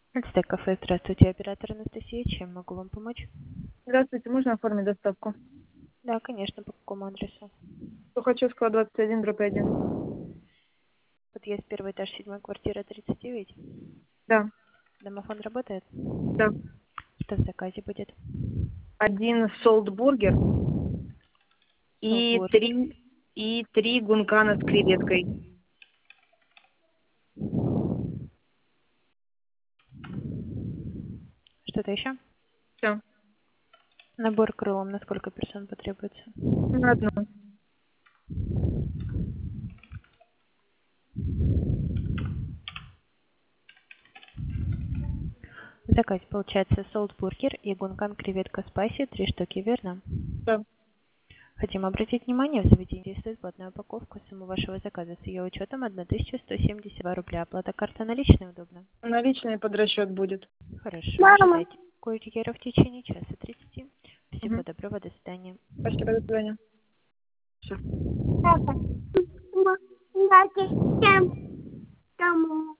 Альстек кафе, здравствуйте, оператор Анастасия, чем могу вам помочь? Здравствуйте, можно оформить доставку? Да, конечно, по какому адресу? Сухачевского, 21/1. Подъезд, первый этаж, 7 квартира, 39. Да, Домофон работает? да. Что в заказе будет? Один солтбургер и Солтбургер. три гункана с креветкой. Что-то еще? Все. Набор крылом на сколько персон потребуется? На одну. В заказе получается солтбургер и гункан креветка спайси, 3 штуки, верно? Да. Хотим обратить внимание, в заведении действует платная упаковка. Сумма вашего заказа с ее учетом 1172 рубля. Оплата карта наличная удобно? Наличный под расчет будет. Хорошо, Мама. ожидайте курьера в течение часа 30. Всего Угу. доброго, до свидания. Спасибо, до свидания. Все. Папа, мама, дайте, кому?